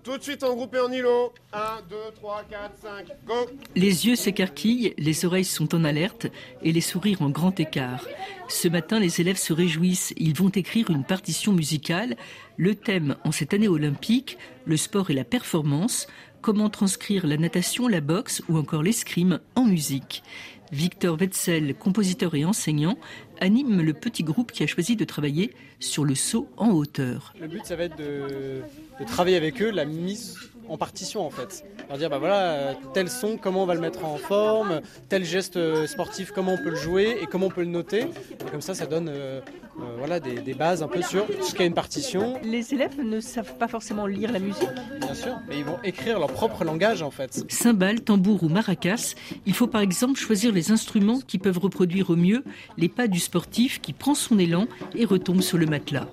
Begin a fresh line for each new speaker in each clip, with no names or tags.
Tout de suite en groupe et en îlot. 1, 2, 3, 4, 5, go.
Les yeux s'écarquillent, les oreilles sont en alerte et les sourires en grand écart. Ce matin, les élèves se réjouissent. Ils vont écrire une partition musicale. Le thème en cette année olympique, le sport et la performance. Comment transcrire la natation, la boxe ou encore l'escrime en musique. Victor Wetzel, compositeur et enseignant, anime le petit groupe qui a choisi de travailler sur le saut en hauteur.
Le but, ça va être de travailler avec eux la mise en partition en fait. Leur dire voilà, tel son, comment on va le mettre en forme, tel geste sportif, comment on peut le jouer et comment on peut le noter. Et comme ça donne des bases un peu sur ce qu'est une partition.
Les élèves ne savent pas forcément lire la musique.
Bien sûr, mais ils vont écrire leur propre langage en fait.
Cymbales, tambour ou maracas, il faut par exemple choisir les instruments qui peuvent reproduire au mieux les pas du sportif qui prend son élan et retombe sur le matelas.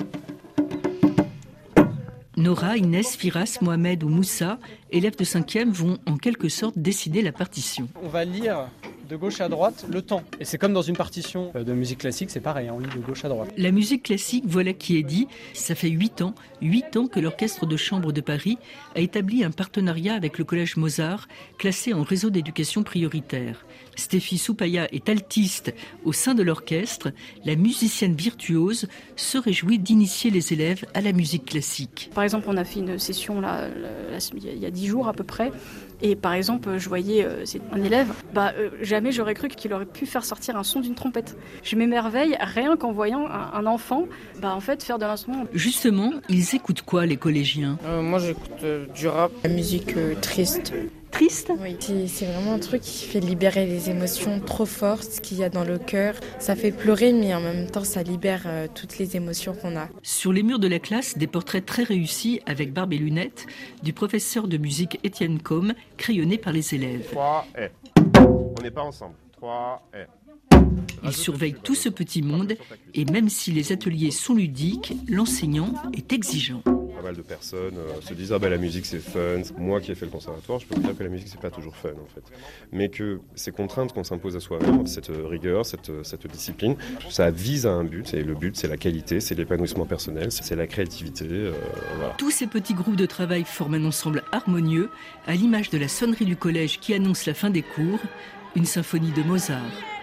Nora, Inès, Firas, Mohamed ou Moussa, élèves de 5e, vont en quelque sorte décider la partition.
On va lire de gauche à droite le temps. Et c'est comme dans une partition de musique classique, c'est pareil, on lit de gauche à droite.
La musique classique, voilà qui est dit. Ça fait 8 ans que l'Orchestre de chambre de Paris a établi un partenariat avec le Collège Mozart, classé en réseau d'éducation prioritaire. Stéphie Soupaya est altiste au sein de l'orchestre. La musicienne virtuose se réjouit d'initier les élèves à la musique classique.
Par exemple, on a fait une session il y a 10 jours à peu près. Et par exemple, je voyais c'est un élève, jamais j'aurais cru qu'il aurait pu faire sortir un son d'une trompette. Je m'émerveille rien qu'en voyant un enfant en fait, faire de l'instrument.
Justement, ils écoutent quoi les collégiens ?
Moi j'écoute du rap, la musique triste.
Triste ?
Oui, c'est vraiment un truc qui fait libérer les émotions trop fortes qu'il y a dans le cœur. Ça fait pleurer, mais en même temps, ça libère toutes les émotions qu'on a.
Sur les murs de la classe, des portraits très réussis, avec barbe et lunettes, du professeur de musique Étienne Combe, crayonné par les élèves.
3 et. On n'est pas ensemble. 3 et.
Il surveille tout ce petit monde et même si les ateliers sont ludiques, l'enseignant est exigeant.
Pas mal de personnes se disent la musique c'est fun. Moi qui ai fait le conservatoire, je peux vous dire que la musique c'est pas toujours fun en fait. Mais que ces contraintes qu'on s'impose à soi-même, cette rigueur, cette discipline, ça vise à un but. Et le but c'est la qualité, c'est l'épanouissement personnel, c'est la créativité. Voilà.
Tous ces petits groupes de travail forment un ensemble harmonieux, à l'image de la sonnerie du collège qui annonce la fin des cours, une symphonie de Mozart.